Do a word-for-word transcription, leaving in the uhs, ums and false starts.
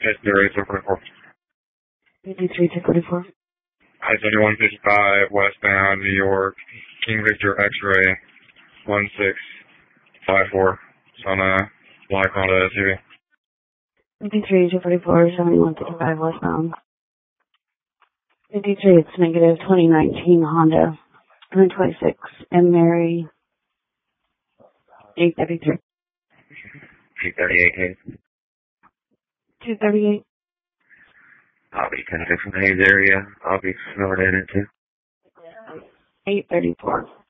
It's zero eight two forty-four. fifty-three two forty-four. I seventy-one fifty-five westbound New York, King Victor X-ray one six five four. It's on a black Honda S U V. fifty-three two forty-four, seventy-one fifty-five westbound. fifty-three, it's negative twenty nineteen Honda. one twenty-six, and Mary, eight thirty-three. eight thirty-eight. two thirty-eight. I'll be ten six from the Hayes area. I'll be snowed in it too. eight thirty-four.